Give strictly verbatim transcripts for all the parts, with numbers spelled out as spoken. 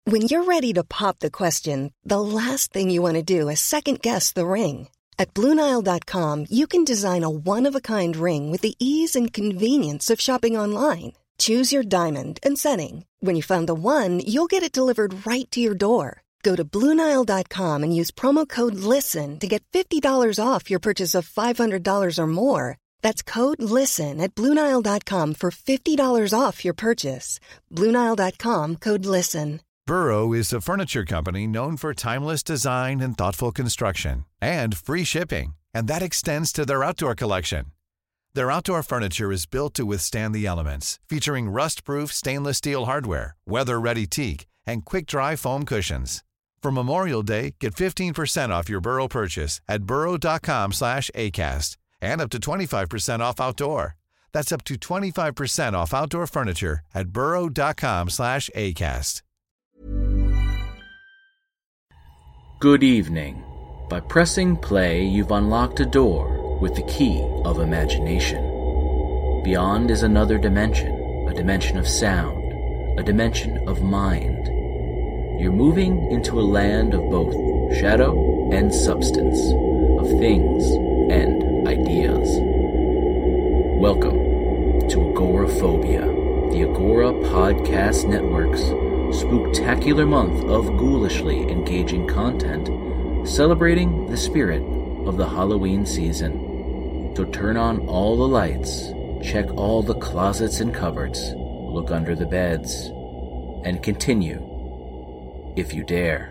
When you're ready to pop the question, the last thing you want to do is second-guess the ring. At Blue Nile dot com, you can design a one-of-a-kind ring with the ease and convenience of shopping online. Choose your diamond and setting. When you find the one, you'll get it delivered right to your door. Go to Blue Nile dot com and use promo code LISTEN to get fifty dollars off your purchase of five hundred dollars or more. That's code LISTEN at Blue Nile dot com for fifty dollars off your purchase. Blue Nile dot com, code LISTEN. Burrow is a furniture company known for timeless design and thoughtful construction, and free shipping, and that extends to their outdoor collection. Their outdoor furniture is built to withstand the elements, featuring rust-proof stainless steel hardware, weather-ready teak, and quick-dry foam cushions. For Memorial Day, get fifteen percent off your Burrow purchase at burrow dot com slash acast, and up to twenty-five percent off outdoor. That's up to twenty-five percent off outdoor furniture at burrow dot com slash acast. Good evening. By pressing play, you've unlocked a door with the key of imagination. Beyond is another dimension, a dimension of sound, a dimension of mind. You're moving into a land of both shadow and substance, of things and ideas. Welcome to Agoraphobia, the Agora Podcast Network's spooktacular month of ghoulishly engaging content, celebrating the spirit of the Halloween season. So turn on all the lights, check all the closets and cupboards, look under the beds, and continue, if you dare.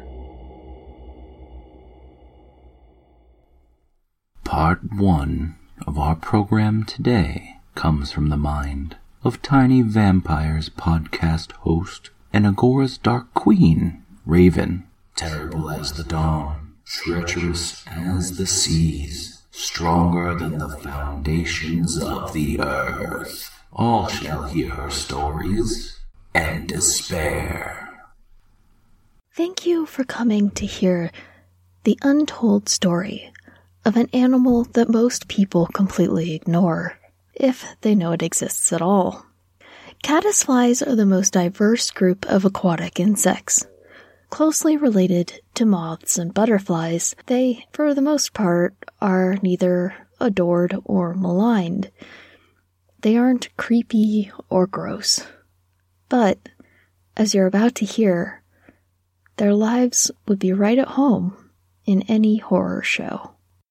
Part one of our program today comes from the mind of Tiny Vampires podcast host and Agora's Dark Queen, Raven. Terrible as the dawn, treacherous as the seas, stronger than the foundations of the earth. All shall hear her stories and despair. Thank you for coming to hear the untold story of an animal that most people completely ignore, if they know it exists at all. Caddisflies are the most diverse group of aquatic insects. Closely related to moths and butterflies, they, for the most part, are neither adored or maligned. They aren't creepy or gross. But, as you're about to hear, their lives would be right at home in any horror show.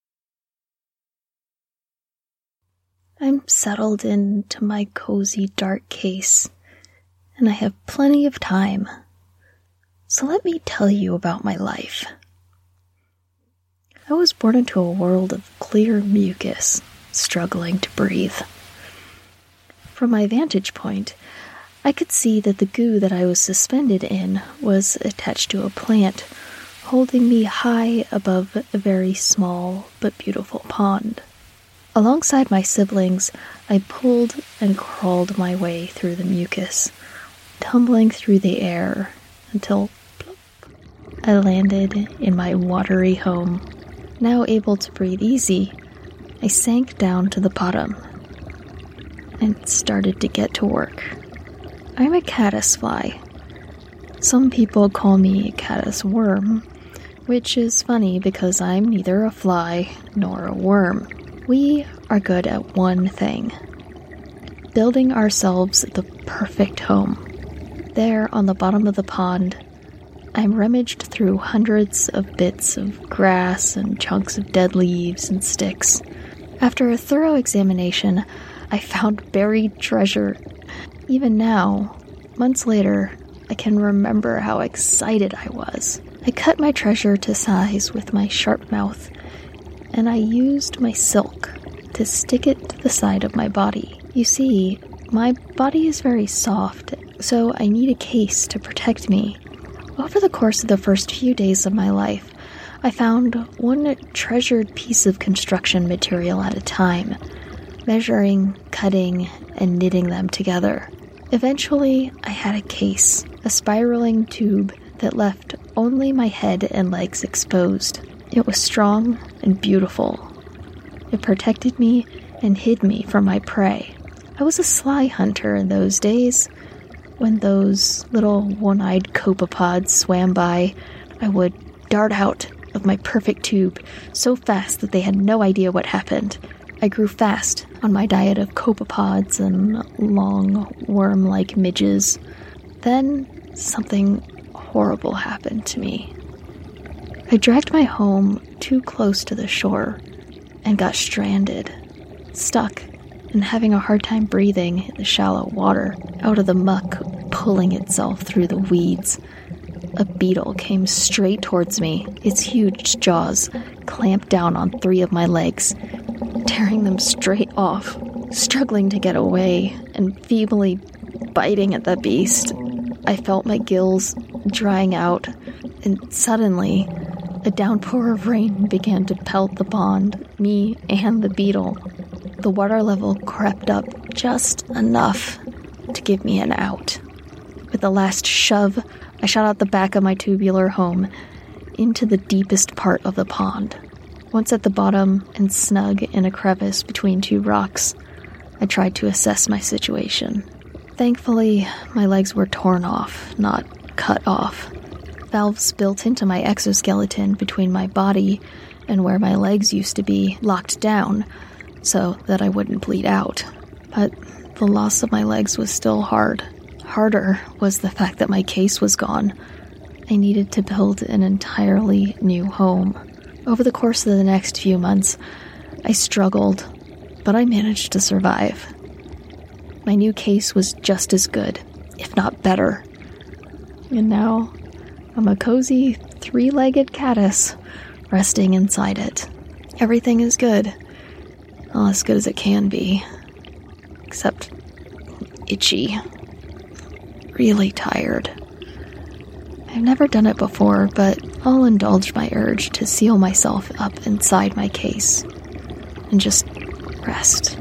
I'm settled into my cozy dark case, and I have plenty of time. So let me tell you about my life. I was born into a world of clear mucus, struggling to breathe. From my vantage point, I could see that the goo that I was suspended in was attached to a plant, holding me high above a very small but beautiful pond. Alongside my siblings, I pulled and crawled my way through the mucus, tumbling through the air until plop, I landed in my watery home. Now able to breathe easy, I sank down to the bottom and started to get to work. I'm a caddisfly. Some people call me a caddisworm, which is funny because I'm neither a fly nor a worm. We are good at one thing: building ourselves the perfect home. There, on the bottom of the pond, I'm rummaged through hundreds of bits of grass and chunks of dead leaves and sticks. After a thorough examination, I found buried treasure. Even now, months later, I can remember how excited I was. I cut my treasure to size with my sharp mouth, and I used my silk to stick it to the side of my body. You see, my body is very soft, so I need a case to protect me. Over the course of the first few days of my life, I found one treasured piece of construction material at a time, measuring, cutting, and knitting them together. Eventually, I had a case, a spiraling tube that left only my head and legs exposed. It was strong and beautiful. It protected me and hid me from my prey. I was a sly hunter in those days, When those little one-eyed copepods swam by, I would dart out of my perfect tube so fast that they had no idea what happened. I grew fast on my diet of copepods and long worm-like midges. Then something horrible happened to me. I dragged my home too close to the shore and got stranded, stuck, and having a hard time breathing in the shallow water, out of the muck pulling itself through the weeds. A beetle came straight towards me, its huge jaws clamped down on three of my legs, tearing them straight off, struggling to get away and feebly biting at the beast. I felt my gills drying out, and suddenly a downpour of rain began to pelt the pond, me and the beetle. The water level crept up just enough to give me an out. With the last shove, I shot out the back of my tubular home into the deepest part of the pond. Once at the bottom and snug in a crevice between two rocks, I tried to assess my situation. Thankfully, my legs were torn off, not cut off. Valves built into my exoskeleton between my body and where my legs used to be locked down so that I wouldn't bleed out. But the loss of my legs was still hard. Harder was the fact that my case was gone. I needed to build an entirely new home. Over the course of the next few months, I struggled, but I managed to survive. My new case was just as good, if not better. And now, I'm a cozy, three-legged caddis resting inside it. Everything is good. Well, as good as it can be. Except itchy. Really tired. I've never done it before, but I'll indulge my urge to seal myself up inside my case and just rest.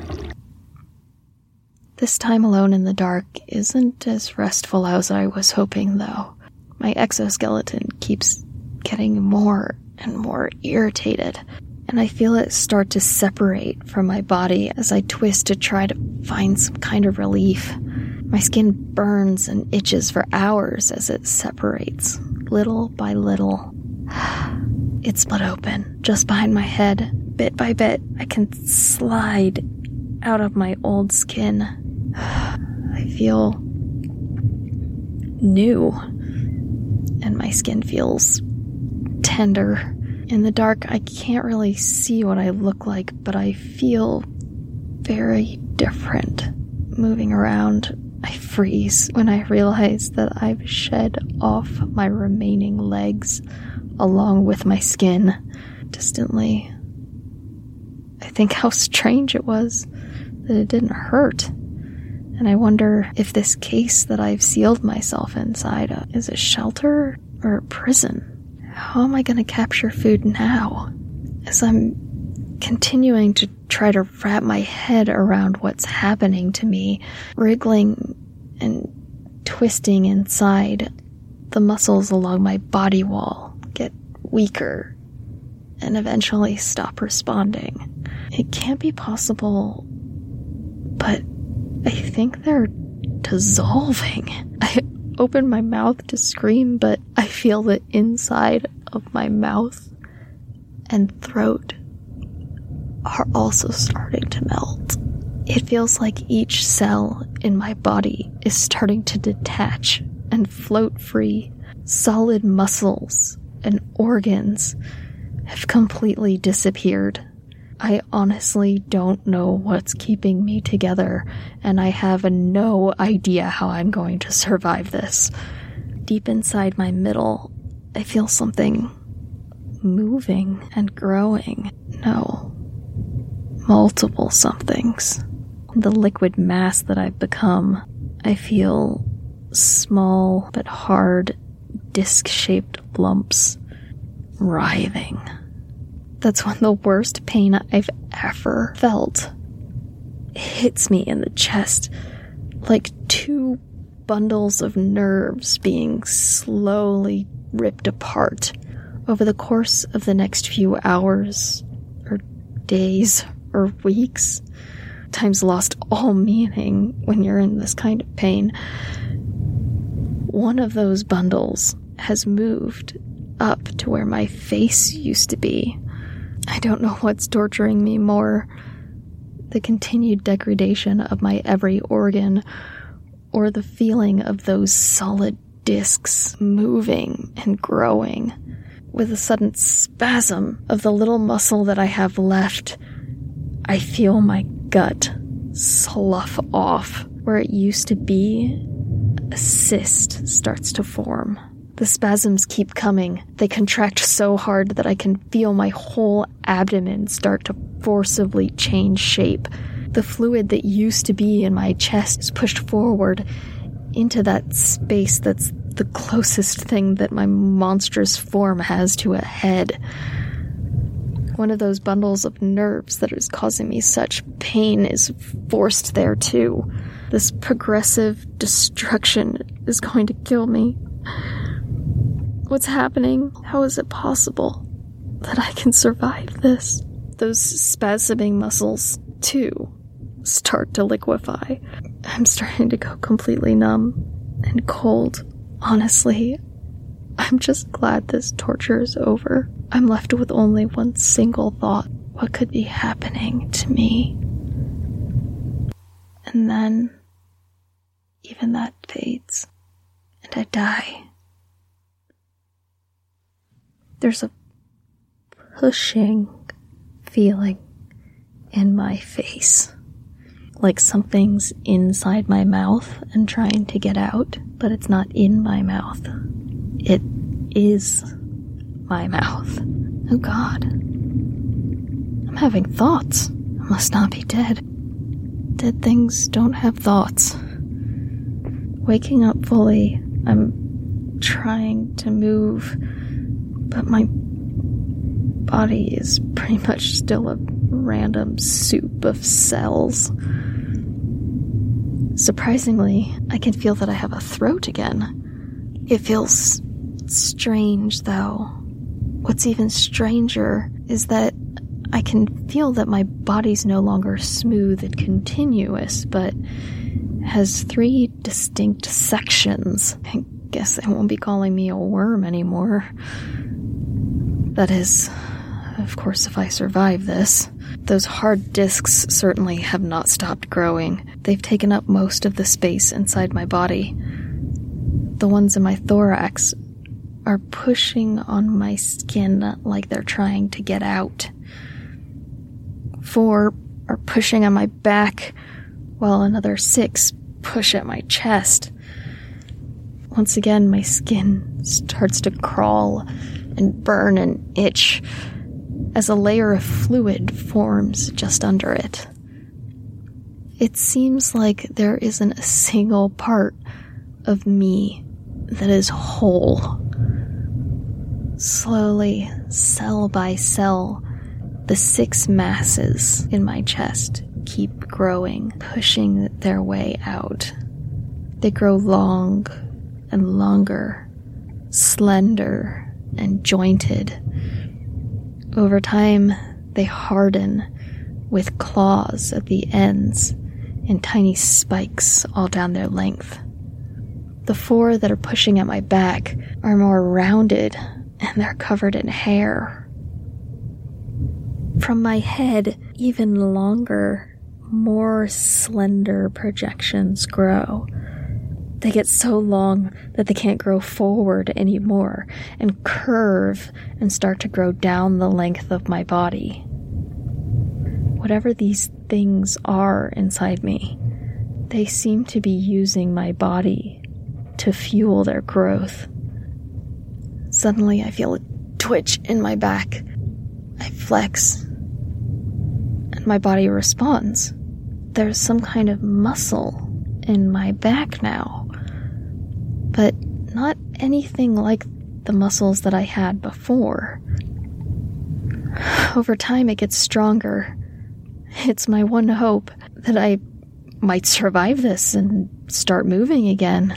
This time alone in the dark isn't as restful as I was hoping, though. My exoskeleton keeps getting more and more irritated, and I feel it start to separate from my body as I twist to try to find some kind of relief. My skin burns and itches for hours as it separates, little by little. It split open, just behind my head. Bit by bit, I can slide out of my old skin. I feel new, and my skin feels tender. In the dark, I can't really see what I look like, but I feel very different. Moving around, I freeze when I realize that I've shed off my remaining legs along with my skin. Distantly, I think how strange it was that it didn't hurt. And I wonder if this case that I've sealed myself inside of is a shelter or a prison. How am I going to capture food now? As I'm continuing to try to wrap my head around what's happening to me, wriggling and twisting inside, the muscles along my body wall get weaker and eventually stop responding. It can't be possible, but I think they're dissolving. I open my mouth to scream, but I feel the inside of my mouth and throat are also starting to melt. It feels like each cell in my body is starting to detach and float free. Solid muscles and organs have completely disappeared. I honestly don't know what's keeping me together, and I have no idea how I'm going to survive this. Deep inside my middle, I feel something moving and growing. No, multiple somethings. The liquid mass that I've become, I feel small but hard, disc-shaped lumps writhing. That's when the worst pain I've ever felt. It hits me in the chest like two bundles of nerves being slowly ripped apart. Over the course of the next few hours, or days, or weeks, time's lost all meaning when you're in this kind of pain. one of those bundles has moved up to where my face used to be. I don't know what's torturing me more, the continued degradation of my every organ, or the feeling of those solid discs moving and growing. With a sudden spasm of the little muscle that I have left, I feel my gut slough off. Where it used to be, a cyst starts to form. The spasms keep coming. They contract so hard that I can feel my whole abdomen start to forcibly change shape. The fluid that used to be in my chest is pushed forward into that space that's the closest thing that my monstrous form has to a head. One of those bundles of nerves that is causing me such pain is forced there too. This progressive destruction is going to kill me. What's happening? How is it possible that I can survive this? Those spasming muscles, too, start to liquefy. I'm starting to go completely numb and cold. Honestly, I'm just glad this torture is over. I'm left with only one single thought. What could be happening to me? And then, even that fades, and I die. There's a pushing feeling in my face, like something's inside my mouth and trying to get out, but it's not in my mouth. It is my mouth. Oh God. I'm having thoughts. I must not be dead. Dead things don't have thoughts. Waking up fully, I'm trying to move, but my body is pretty much still a random soup of cells. Surprisingly, I can feel that I have a throat again. It feels strange, though. What's even stranger is that I can feel that my body's no longer smooth and continuous, but has three distinct sections. I guess they won't be calling me a worm anymore. That is, of course, if I survive this. Those hard discs certainly have not stopped growing. They've taken up most of the space inside my body. The ones in my thorax are pushing on my skin like they're trying to get out. Four are pushing on my back, while another six push at my chest. Once again, my skin starts to crawl and burn and itch as a layer of fluid forms just under it. It seems like there isn't a single part of me that is whole. Slowly, cell by cell, the six masses in my chest keep growing, pushing their way out. They grow long and longer, slender and jointed. Over time, they harden with claws at the ends and tiny spikes all down their length. The four that are pushing at my back are more rounded, and they're covered in hair. From my head, even longer, more slender projections grow. They get so long that they can't grow forward anymore, and curve and start to grow down the length of my body. Whatever these things are inside me, they seem to be using my body to fuel their growth. Suddenly I feel a twitch in my back. I flex, and my body responds. There's some kind of muscle in my back now, but not anything like the muscles that I had before. Over time it gets stronger. It's my one hope that I might survive this and start moving again.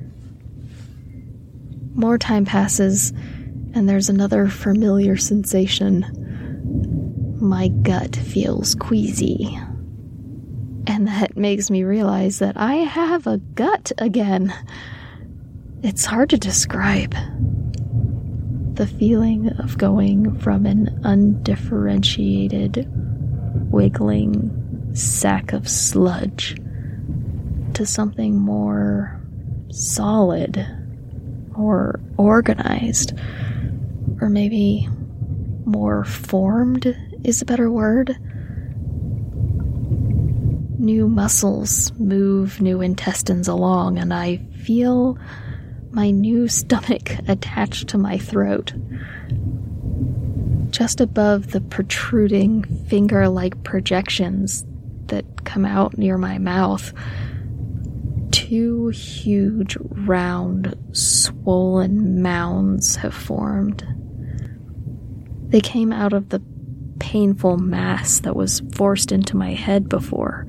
More time passes, and there's another familiar sensation. My gut feels queasy. And that makes me realize that I have a gut again. It's hard to describe. The feeling of going from an undifferentiated, wiggling sack of sludge to something more solid or organized, or maybe more formed is a better word. New muscles move new intestines along, and I feel my new stomach attached to my throat. Just above the protruding finger-like projections that come out near my mouth, two huge, round, swollen mounds have formed. They came out of the painful mass that was forced into my head before.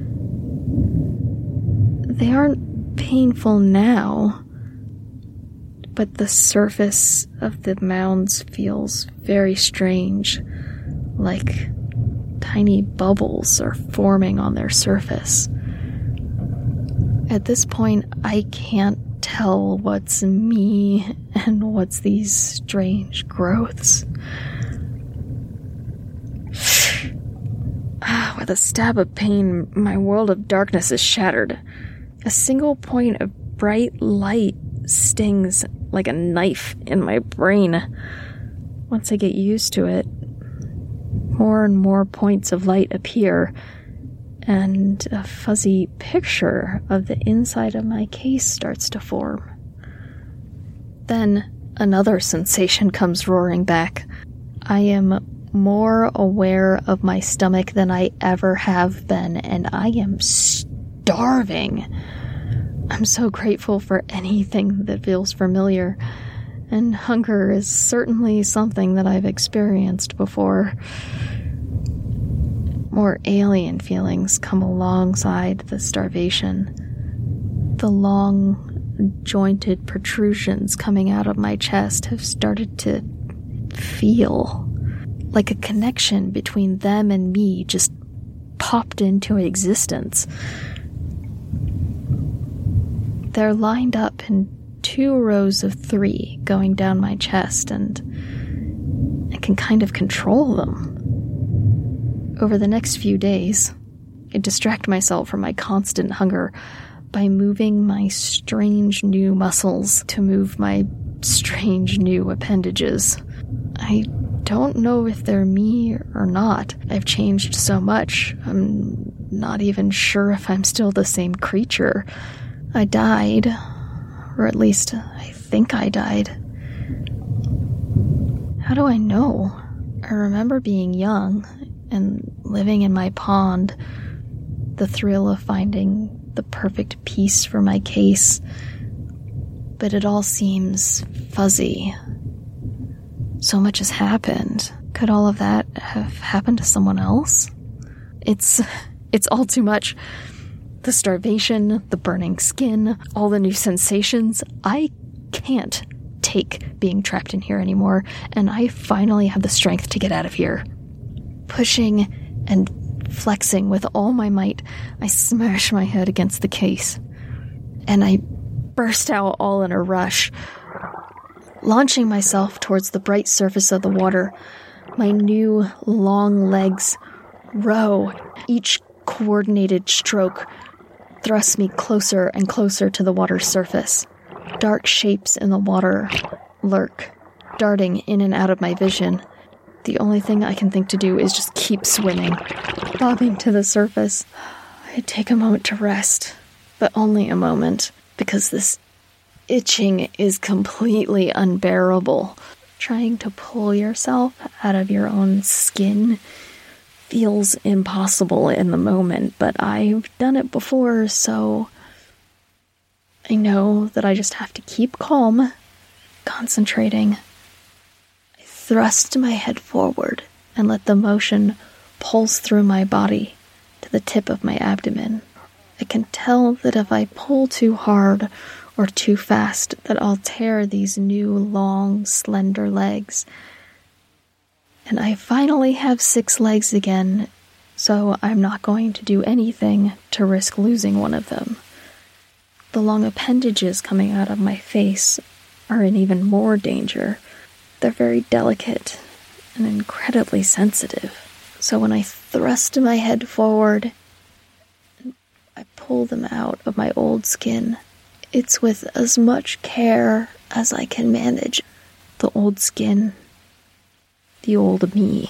They aren't painful now, but the surface of the mounds feels very strange, like tiny bubbles are forming on their surface. At this point, I can't tell what's me and what's these strange growths. With a stab of pain, my world of darkness is shattered. A single point of bright light stings like a knife in my brain. Once I get used to it, more and more points of light appear, and a fuzzy picture of the inside of my case starts to form. Then another sensation comes roaring back. I am more aware of my stomach than I ever have been, and I am starving. I'm so grateful for anything that feels familiar, and hunger is certainly something that I've experienced before. More alien feelings come alongside the starvation. The long, jointed protrusions coming out of my chest have started to feel like a connection between them and me just popped into existence. They're lined up in two rows of three going down my chest, and I can kind of control them. Over the next few days, I distract myself from my constant hunger by moving my strange new muscles to move my strange new appendages. I don't know if they're me or not. I've changed so much, I'm not even sure if I'm still the same creature. I died, or at least I think I died. How do I know? I remember being young and living in my pond, the thrill of finding the perfect piece for my case, but it all seems fuzzy. So much has happened. Could all of that have happened to someone else? It's, it's all too much. The starvation, the burning skin, all the new sensations. I can't take being trapped in here anymore, and I finally have the strength to get out of here. Pushing and flexing with all my might, I smash my head against the case, and I burst out all in a rush. Launching myself towards the bright surface of the water, my new long legs row. Each coordinated stroke thrusts me closer and closer to the water's surface. Dark shapes in the water lurk, darting in and out of my vision. The only thing I can think to do is just keep swimming, bobbing to the surface. I take a moment to rest, but only a moment, because this itching is completely unbearable. Trying to pull yourself out of your own skin feels impossible in the moment, but I've done it before, so I know that I just have to keep calm, concentrating. I thrust my head forward and let the motion pulse through my body to the tip of my abdomen. I can tell that if I pull too hard or too fast, that I'll tear these new, long, slender legs. And I finally have six legs again, so I'm not going to do anything to risk losing one of them. The long appendages coming out of my face are in even more danger. They're very delicate and incredibly sensitive. So when I thrust my head forward, I pull them out of my old skin. It's with as much care as I can manage. The old skin, the old me,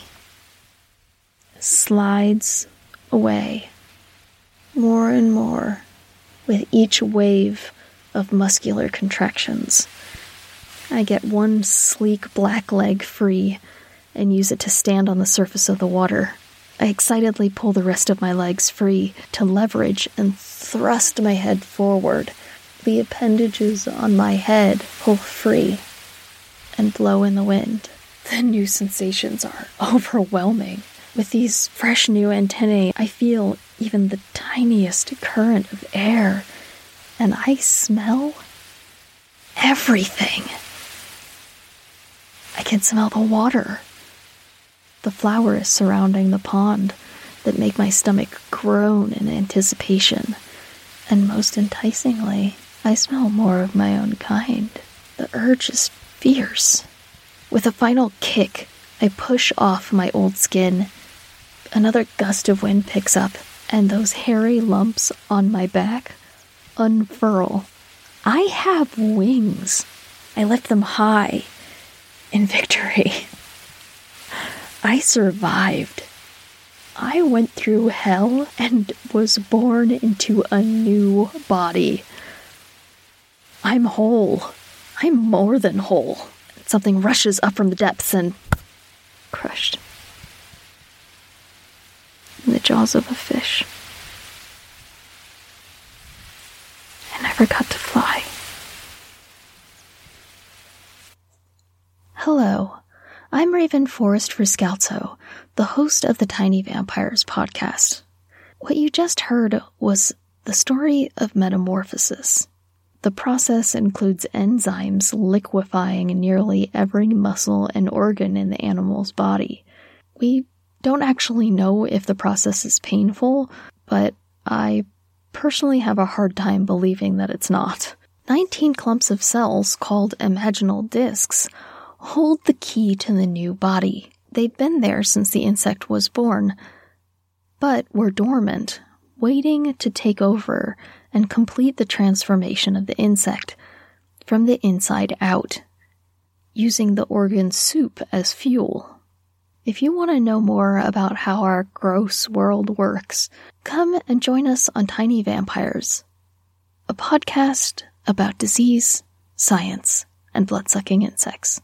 slides away more and more with each wave of muscular contractions. I get one sleek black leg free and use it to stand on the surface of the water. I excitedly pull the rest of my legs free to leverage and thrust my head forward. The appendages on my head pull free and blow in the wind. The new sensations are overwhelming. With these fresh new antennae, I feel even the tiniest current of air, and I smell everything. I can smell the water, the flowers surrounding the pond that make my stomach groan in anticipation, and most enticingly, I smell more of my own kind. The urge is fierce. With a final kick, I push off my old skin. Another gust of wind picks up, and those hairy lumps on my back unfurl. I have wings. I lift them high in victory. I survived. I went through hell and was born into a new body. I'm whole. I'm more than whole. Something rushes up from the depths and crushed in the jaws of a fish. I never got to fly. Hello, I'm Raven Forrest Riscalzo, the host of the Tiny Vampires podcast. What you just heard was the story of metamorphosis. The process includes enzymes liquefying nearly every muscle and organ in the animal's body. We don't actually know if the process is painful, but I personally have a hard time believing that it's not. Nineteen clumps of cells, called imaginal discs, hold the key to the new body. They've been there since the insect was born, but were dormant, waiting to take over and complete the transformation of the insect from the inside out, using the organ soup as fuel. If you want to know more about how our gross world works, come and join us on Tiny Vampires, a podcast about disease, science, and blood-sucking insects.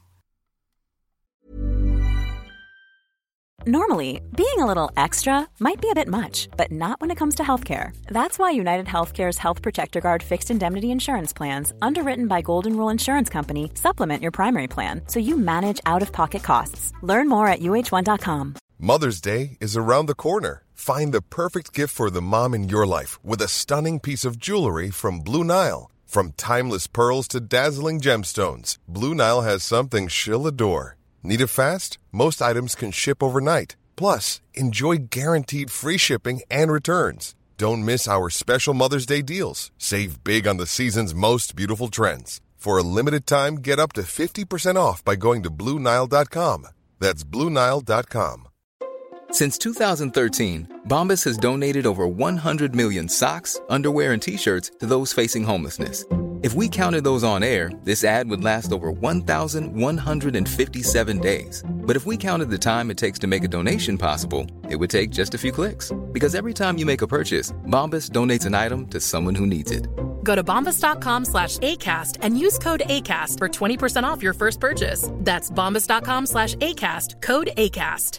Normally, being a little extra might be a bit much, but not when it comes to healthcare. That's why United Healthcare's Health Protector Guard fixed indemnity insurance plans, underwritten by Golden Rule Insurance Company, supplement your primary plan so you manage out-of-pocket costs. Learn more at U H one dot com. Mother's Day is around the corner. Find the perfect gift for the mom in your life with a stunning piece of jewelry from Blue Nile. From timeless pearls to dazzling gemstones, Blue Nile has something she'll adore. Need it fast? Most items can ship overnight. Plus, enjoy guaranteed free shipping and returns. Don't miss our special Mother's Day deals. Save big on the season's most beautiful trends. For a limited time, get up to fifty percent off by going to Blue Nile dot com. That's Blue Nile dot com. Since two thousand thirteen, Bombas has donated over one hundred million socks, underwear, and T-shirts to those facing homelessness. If we counted those on air, this ad would last over one thousand one hundred fifty-seven days. But if we counted the time it takes to make a donation possible, it would take just a few clicks. Because every time you make a purchase, Bombas donates an item to someone who needs it. Go to bombas.com slash ACAST and use code ACAST for twenty percent off your first purchase. That's bombas.com slash ACAST, code ACAST.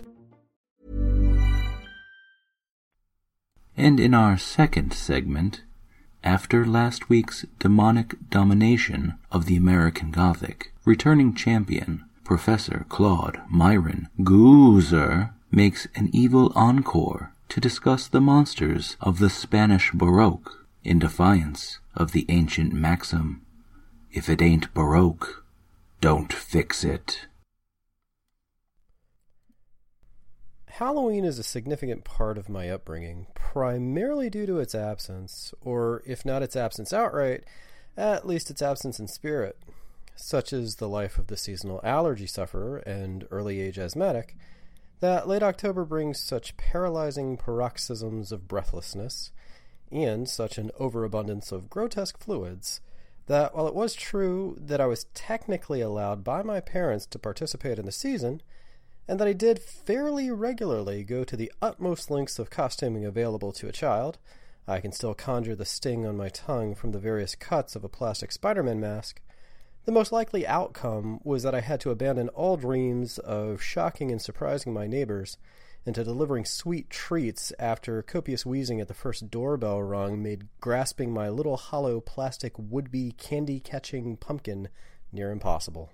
And in our second segment, after last week's demonic domination of the American Gothic, returning champion Professor Claude Myron Goozer makes an evil encore to discuss the monsters of the Spanish Baroque in defiance of the ancient maxim, if it ain't Baroque, don't fix it. Halloween is a significant part of my upbringing, primarily due to its absence, or if not its absence outright, at least its absence in spirit. Such is the life of the seasonal allergy sufferer and early-age asthmatic, that late October brings such paralyzing paroxysms of breathlessness, and such an overabundance of grotesque fluids, that while it was true that I was technically allowed by my parents to participate in the season, and that I did fairly regularly go to the utmost lengths of costuming available to a child, I can still conjure the sting on my tongue from the various cuts of a plastic Spider-Man mask. The most likely outcome was that I had to abandon all dreams of shocking and surprising my neighbors into delivering sweet treats after copious wheezing at the first doorbell rung made grasping my little hollow plastic would-be candy-catching pumpkin near impossible.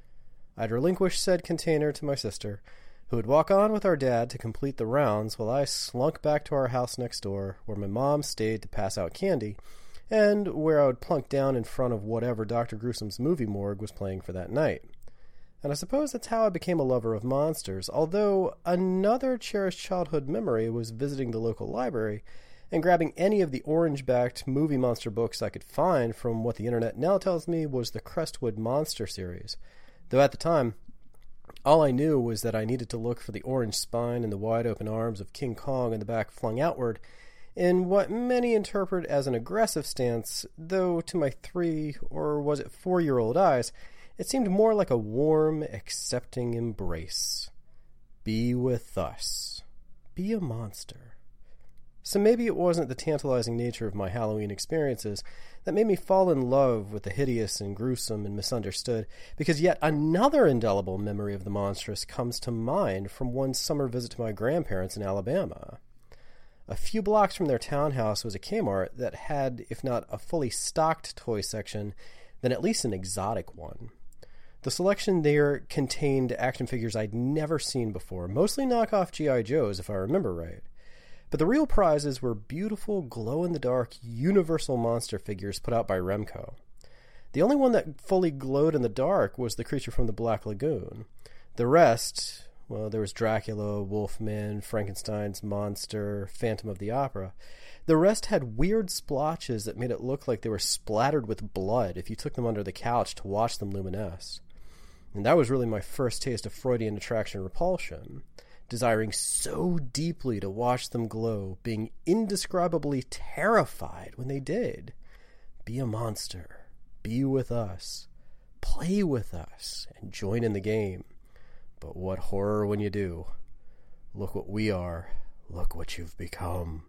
I'd relinquish said container to my sister, who would walk on with our dad to complete the rounds while I slunk back to our house next door, where my mom stayed to pass out candy, and where I would plunk down in front of whatever Doctor Gruesome's movie morgue was playing for that night. And I suppose that's how I became a lover of monsters, although another cherished childhood memory was visiting the local library and grabbing any of the orange-backed movie monster books I could find from what the internet now tells me was the Crestwood Monster series, though at the time, all I knew was that I needed to look for the orange spine and the wide-open arms of King Kong in the back flung outward, in what many interpret as an aggressive stance, though to my three, or was it four-year-old eyes, it seemed more like a warm, accepting embrace. Be with us. Be a monster. So maybe it wasn't the tantalizing nature of my Halloween experiences that made me fall in love with the hideous and gruesome and misunderstood, because yet another indelible memory of the monstrous comes to mind from one summer visit to my grandparents in Alabama. A few blocks from their townhouse was a Kmart that had, if not a fully stocked toy section, then at least an exotic one. The selection there contained action figures I'd never seen before, mostly knockoff G I Joes if I remember right. But the real prizes were beautiful, glow-in-the-dark, universal monster figures put out by Remco. The only one that fully glowed in the dark was the creature from the Black Lagoon. The rest... Well, there was Dracula, Wolfman, Frankenstein's monster, Phantom of the Opera. The rest had weird splotches that made it look like they were splattered with blood if you took them under the couch to watch them luminesce. And that was really my first taste of Freudian attraction repulsion, desiring so deeply to watch them glow, being indescribably terrified when they did. Be a monster. Be with us. Play with us. And join in the game. But what horror when you do. Look what we are. Look what you've become.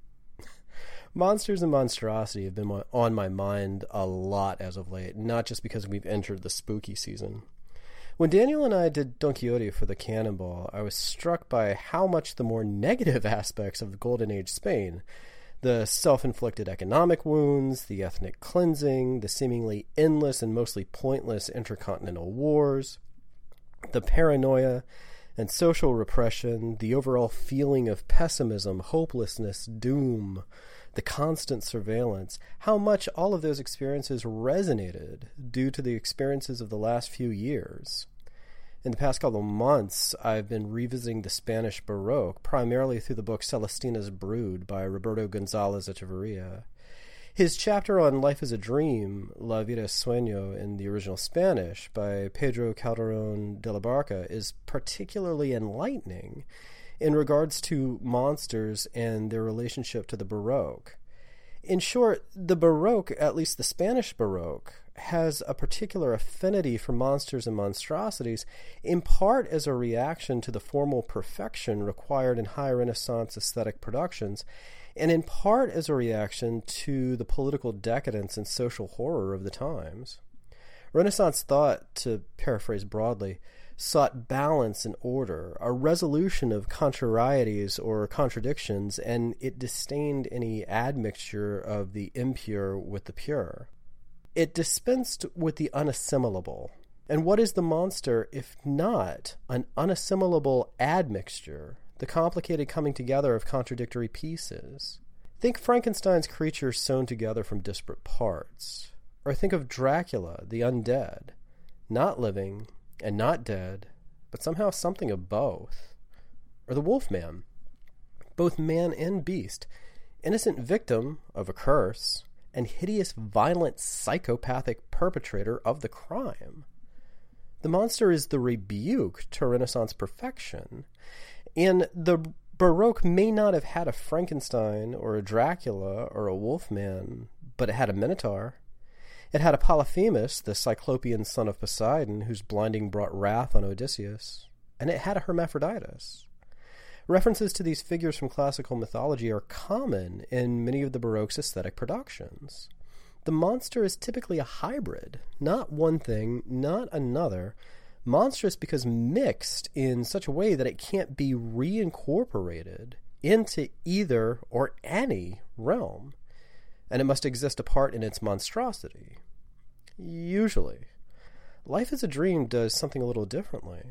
Monsters and monstrosity have been on my mind a lot as of late, not just because we've entered the spooky season. When Daniel and I did Don Quixote for the Cannonball, I was struck by how much the more negative aspects of the Golden Age Spain, the self-inflicted economic wounds, the ethnic cleansing, the seemingly endless and mostly pointless intercontinental wars, the paranoia and social repression, the overall feeling of pessimism, hopelessness, doom, the constant surveillance, how much all of those experiences resonated due to the experiences of the last few years. In the past couple of months, I've been revisiting the Spanish Baroque, primarily through the book Celestina's Brood by Roberto González Echeverría. His chapter on Life is a Dream, La Vida es Sueño, in the original Spanish by Pedro Calderón de la Barca is particularly enlightening in regards to monsters and their relationship to the Baroque. In short, the Baroque, at least the Spanish Baroque, has a particular affinity for monsters and monstrosities, in part as a reaction to the formal perfection required in high Renaissance aesthetic productions, and in part as a reaction to the political decadence and social horror of the times. Renaissance thought, to paraphrase broadly, sought balance and order, a resolution of contrarieties or contradictions, and it disdained any admixture of the impure with the pure. It dispensed with the unassimilable. And what is the monster if not an unassimilable admixture, the complicated coming together of contradictory pieces? Think Frankenstein's creatures sewn together from disparate parts. Or think of Dracula, the undead, not living and not dead, but somehow something of both. or the Wolfman, both man and beast, innocent victim of a curse, and hideous, violent, psychopathic perpetrator of the crime. The monster is the rebuke to Renaissance perfection, and the Baroque may not have had a Frankenstein or a Dracula or a Wolfman, but it had a Minotaur. It had a Polyphemus, the Cyclopean son of Poseidon, whose blinding brought wrath on Odysseus, and it had a Hermaphroditus. References to these figures from classical mythology are common in many of the Baroque's aesthetic productions. The monster is typically a hybrid, not one thing, not another, monstrous because mixed in such a way that it can't be reincorporated into either or any realm, and it must exist apart in its monstrosity. Usually. Life is a Dream does something a little differently.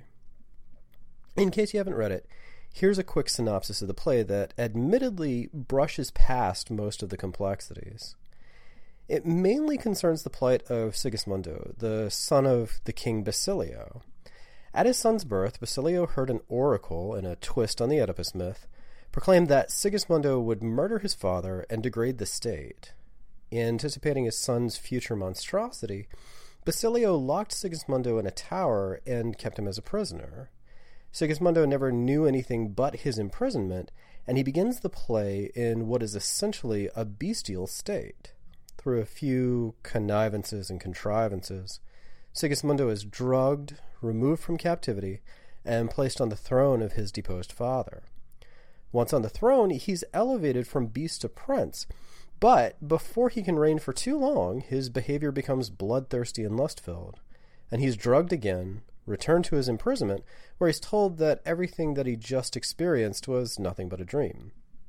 In case you haven't read it, here's a quick synopsis of the play that admittedly brushes past most of the complexities. It mainly concerns the plight of Sigismundo, the son of the king Basilio. At his son's birth, Basilio heard an oracle, in a twist on the Oedipus myth, proclaim that Sigismundo would murder his father and degrade the state. Anticipating his son's future monstrosity, Basilio locked Sigismundo in a tower and kept him as a prisoner. Sigismundo never knew anything but his imprisonment, and he begins the play in what is essentially a bestial state. Through a few connivances and contrivances, Sigismundo is drugged, removed from captivity, and placed on the throne of his deposed father. Once on the throne, he's elevated from beast to prince, but before he can reign for too long, his behavior becomes bloodthirsty and lust-filled, and he's drugged again, returned to his imprisonment, where he's told that everything that he just experienced was nothing but a dream.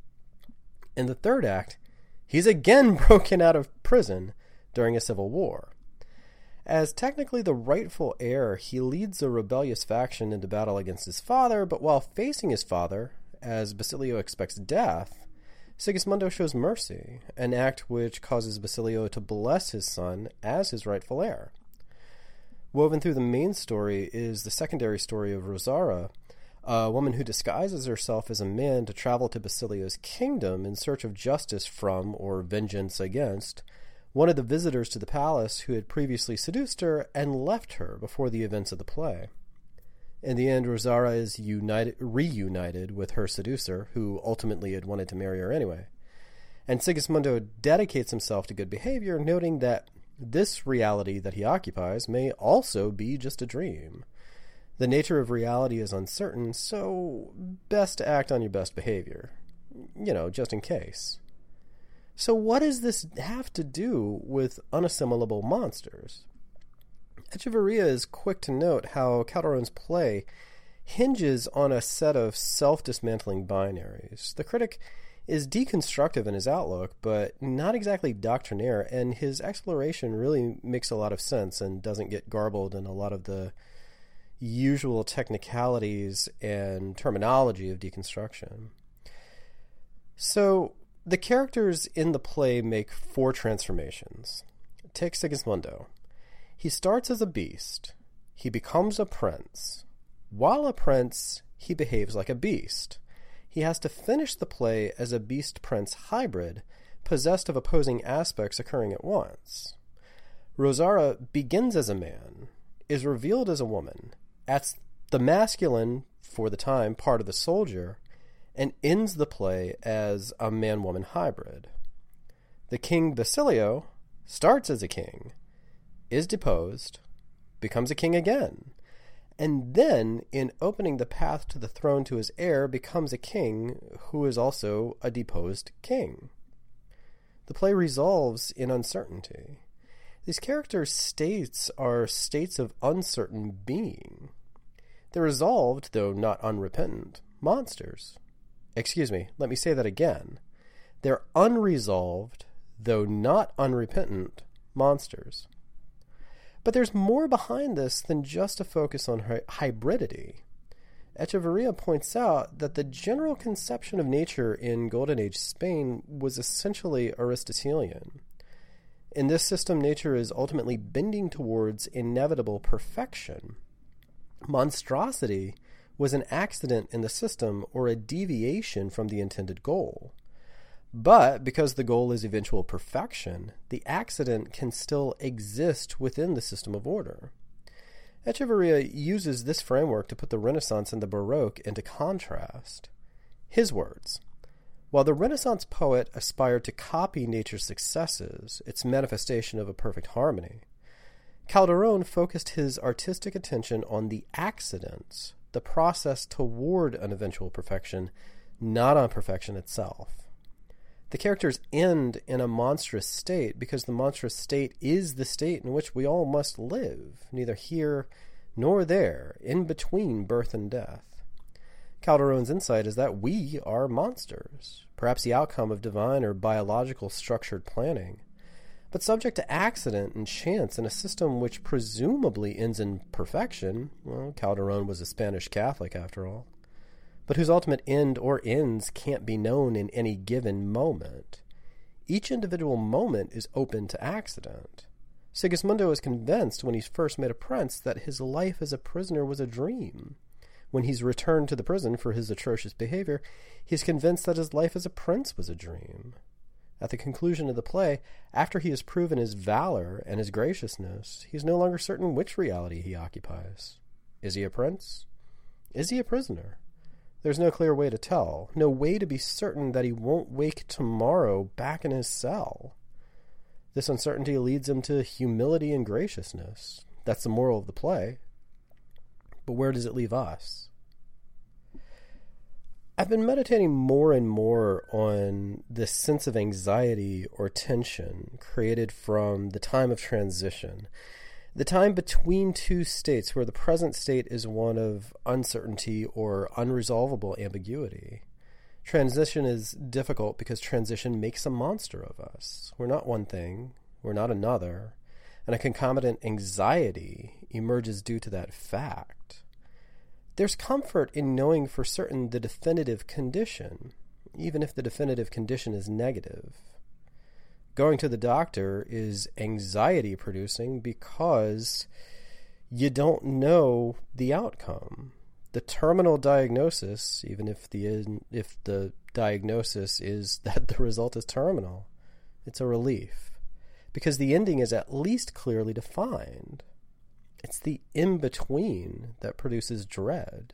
In the third act, he's again broken out of prison during a civil war. As technically the rightful heir, he leads a rebellious faction into battle against his father, but while facing his father, as Basilio expects death, Sigismundo shows mercy, an act which causes Basilio to bless his son as his rightful heir. Woven through the main story is the secondary story of Rosara, a woman who disguises herself as a man to travel to Basilio's kingdom in search of justice from, or vengeance against, one of the visitors to the palace who had previously seduced her and left her before the events of the play. In the end, Rosara is united, reunited with her seducer, who ultimately had wanted to marry her anyway. And Sigismundo dedicates himself to good behavior, noting that this reality that he occupies may also be just a dream. The nature of reality is uncertain, so best to act on your best behavior. You know, just in case. So what does this have to do with unassimilable monsters? Echevarria is quick to note how Calderon's play hinges on a set of self-dismantling binaries. The critic is deconstructive in his outlook, but not exactly doctrinaire, and his exploration really makes a lot of sense and doesn't get garbled in a lot of the usual technicalities and terminology of deconstruction. So, the characters in the play make four transformations. Take Sigismundo. He starts as a beast. He becomes a prince. While a prince, he behaves like a beast. He has to finish the play as a beast-prince hybrid, possessed of opposing aspects occurring at once. Rosara begins as a man, is revealed as a woman, acts the masculine, for the time, part of the soldier, and ends the play as a man-woman hybrid. The king Basilio starts as a king, is deposed, becomes a king again, and then, in opening the path to the throne to his heir, becomes a king who is also a deposed king. The play resolves in uncertainty. These characters' states are states of uncertain being. They're resolved, though not unrepentant, monsters. Excuse me, let me say that again. They're unresolved, though not unrepentant, monsters. But there's more behind this than just a focus on hy- hybridity. Echevarria points out that the general conception of nature in Golden Age Spain was essentially Aristotelian. In this system, nature is ultimately bending towards inevitable perfection. Monstrosity was an accident in the system or a deviation from the intended goal. But because the goal is eventual perfection, the accident can still exist within the system of order. Echevarria uses this framework to put the Renaissance and the Baroque into contrast. His words: while the Renaissance poet aspired to copy nature's successes, its manifestation of a perfect harmony, Calderon focused his artistic attention on the accidents, the process toward an eventual perfection, not on perfection itself. The characters end in a monstrous state because the monstrous state is the state in which we all must live, neither here nor there, in between birth and death. Calderon's insight is that we are monsters, perhaps the outcome of divine or biological structured planning, but subject to accident and chance in a system which presumably ends in perfection. Well, Calderon was a Spanish Catholic after all, but whose ultimate end or ends can't be known in any given moment. Each individual moment is open to accident. Sigismundo is convinced when he first met a prince that his life as a prisoner was a dream. When he's returned to the prison for his atrocious behavior, he's convinced that his life as a prince was a dream. At the conclusion of the play, after he has proven his valor and his graciousness, he is no longer certain which reality he occupies. Is he a prince? Is he a prisoner? There's no clear way to tell, no way to be certain that he won't wake tomorrow back in his cell. This uncertainty leads him to humility and graciousness. That's the moral of the play. But where does it leave us? I've been meditating more and more on this sense of anxiety or tension created from the time of transition, the time between two states where the present state is one of uncertainty or unresolvable ambiguity. Transition is difficult because transition makes a monster of us. We're not one thing, we're not another, and a concomitant anxiety emerges due to that fact. There's comfort in knowing for certain the definitive condition, even if the definitive condition is negative. Going to the doctor is anxiety-producing because you don't know the outcome. The terminal diagnosis, even if the if the diagnosis is that the result is terminal, it's a relief, because the ending is at least clearly defined. It's the in-between that produces dread.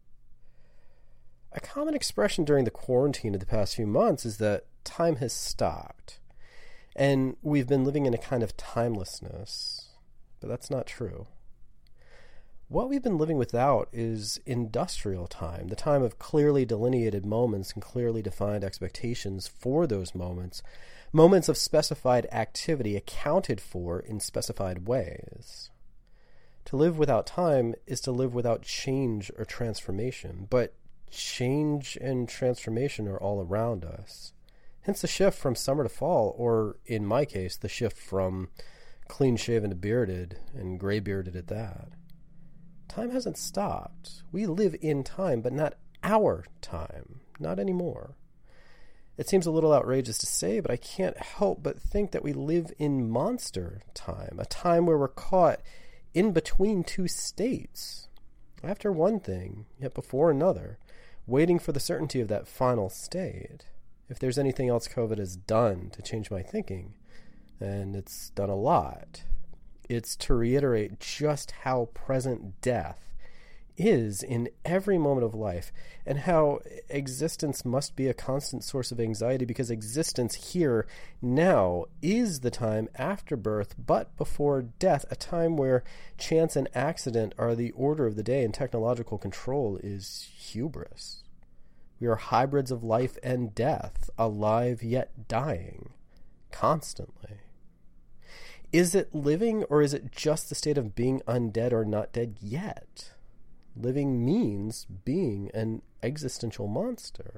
A common expression during the quarantine of the past few months is that time has stopped, and we've been living in a kind of timelessness, but that's not true. What we've been living without is industrial time, the time of clearly delineated moments and clearly defined expectations for those moments, moments of specified activity accounted for in specified ways. To live without time is to live without change or transformation, but change and transformation are all around us. Hence the shift from summer to fall, or in my case, the shift from clean-shaven to bearded, and gray-bearded at that. Time hasn't stopped. We live in time, but not our time. Not anymore. It seems a little outrageous to say, but I can't help but think that we live in monster time, a time where we're caught in between two states, after one thing, yet before another, waiting for the certainty of that final state. If there's anything else COVID has done to change my thinking, and it's done a lot, it's to reiterate just how present death is in every moment of life, and how existence must be a constant source of anxiety, because existence here now is the time after birth but before death, a time where chance and accident are the order of the day and technological control is hubris. We are hybrids of life and death, alive yet dying, constantly. Is it living, or is it just the state of being undead or not dead yet? Living means being an existential monster.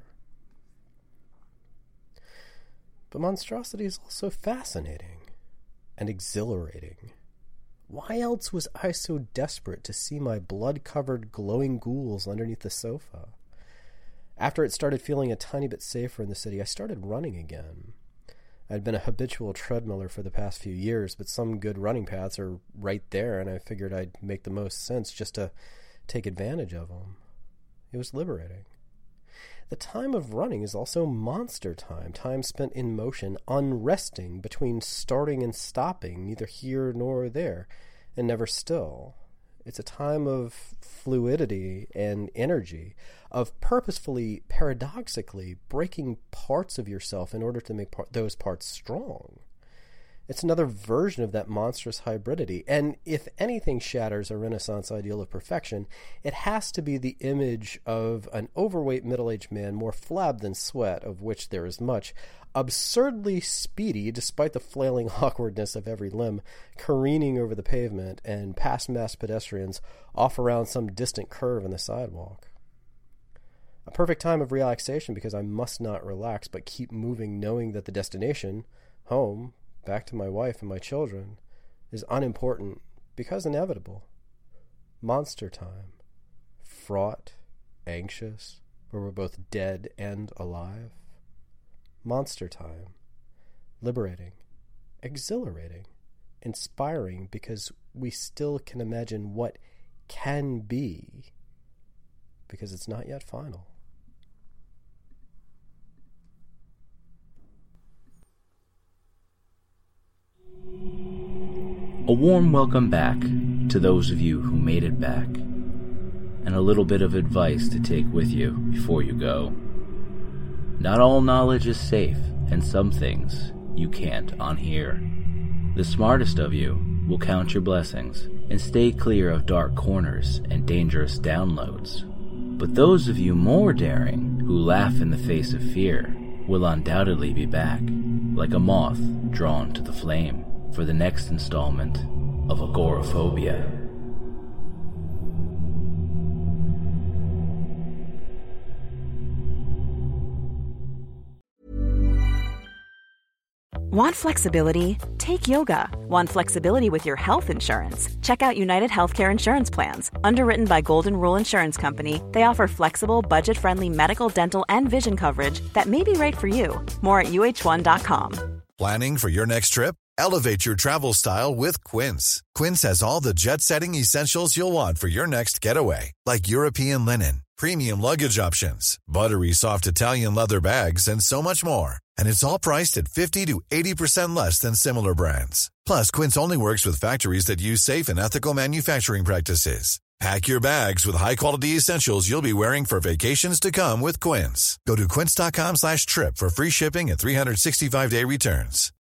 But monstrosity is also fascinating and exhilarating. Why else was I so desperate to see my blood-covered glowing ghouls underneath the sofa? After it started feeling a tiny bit safer in the city, I started running again. I'd been a habitual treadmiller for the past few years, but some good running paths are right there, and I figured I'd make the most sense just to take advantage of them. It was liberating. The time of running is also monster time, time spent in motion, unresting, between starting and stopping, neither here nor there, and never still. It's a time of fluidity and energy, of purposefully, paradoxically, breaking parts of yourself in order to make par- those parts strong. It's another version of that monstrous hybridity, and if anything shatters a Renaissance ideal of perfection, it has to be the image of an overweight middle-aged man, more flab than sweat, of which there is much, absurdly speedy despite the flailing awkwardness of every limb, careening over the pavement and past mass pedestrians off around some distant curve in the sidewalk. A perfect time of relaxation because I must not relax but keep moving, knowing that the destination, home, back to my wife and my children, is unimportant because inevitable. Monster time. Fraught, anxious, where we're both dead and alive. Monster time. Liberating, exhilarating, inspiring because we still can imagine what can be because it's not yet final. A warm welcome back to those of you who made it back, and a little bit of advice to take with you before you go. Not all knowledge is safe, and some things you can't unhear. The smartest of you will count your blessings and stay clear of dark corners and dangerous downloads. But those of you more daring who laugh in the face of fear will undoubtedly be back, like a moth drawn to the flame, for the next installment of Agoraphobia. Want flexibility? Take yoga. Want flexibility with your health insurance? Check out United Healthcare Insurance Plans. Underwritten by Golden Rule Insurance Company, they offer flexible, budget-friendly medical, dental, and vision coverage that may be right for you. More at U H one dot com. Planning for your next trip? Elevate your travel style with Quince. Quince has all the jet-setting essentials you'll want for your next getaway, like European linen, premium luggage options, buttery soft Italian leather bags, and so much more. And it's all priced at fifty to eighty percent less than similar brands. Plus, Quince only works with factories that use safe and ethical manufacturing practices. Pack your bags with high-quality essentials you'll be wearing for vacations to come with Quince. Go to quince.com slash trip for free shipping and three sixty-five day returns.